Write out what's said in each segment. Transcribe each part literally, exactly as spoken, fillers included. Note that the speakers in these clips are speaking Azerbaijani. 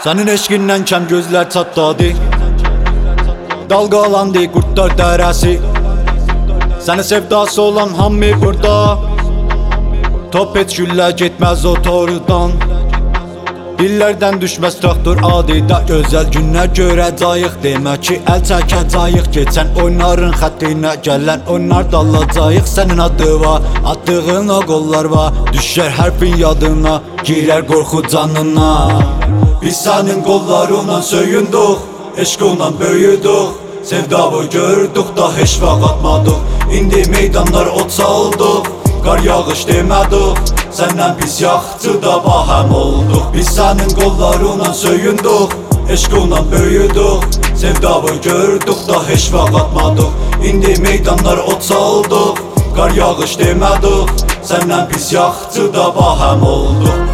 Sənin eşqindən kəm gözlər çatladı, dalqalandı qurtlar dərəsi. Səni sevdası olan hamı burada, top et güllə getməz o torudan. Dillərdən düşməz traktor adidə, gözəl günlər görəcəyik. Demək ki əl çəkəcəyik, keçən oyunların xəttinə gələn oyunlar dalacağıq. Sənin adı var, attığın o qollar var, düşər hərfin yadına, girər qorxu canına. Biz sənin qollarından söyündük, eşqinlə böyüdük, sevdavı gördük da heç vaxt atmadıq. İndi meydanlar ot saldıq, qar yağış demədik, səndən pis yaxçı da bahəm olduq. Biz sənin qollarından söyündük, eşqinlə böyüdük, sevdavı gördük da heç vaxt atmadıq. İndi meydanlar ot saldıq, qar yağış demədik, səndən pis yaxçı da bahəm olduq.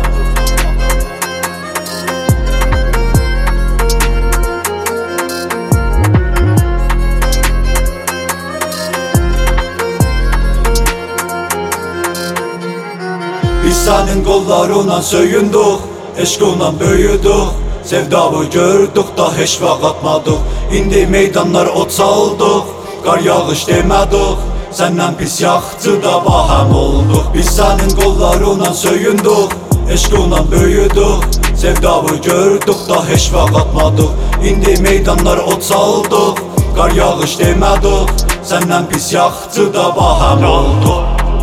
Biz sənin qollarından söyündük, eşqinlə böyüdük, sevdavı gördük da heç vaxt atmadıq. İndi meydanlar ot saldıq, qar yağış demədik, səndən pis yaxçı da bahəm olduq. Biz sənin qollarından söyündük, eşqinlə böyüdük, sevdavı gördük da heç vaxt atmadıq. İndi meydanlar ot saldıq, qar yağış demədik, səndən pis yaxçı da bahəm olduq.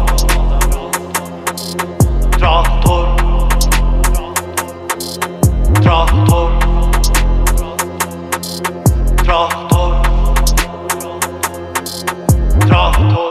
Traktor, traktor, traktor, traktor.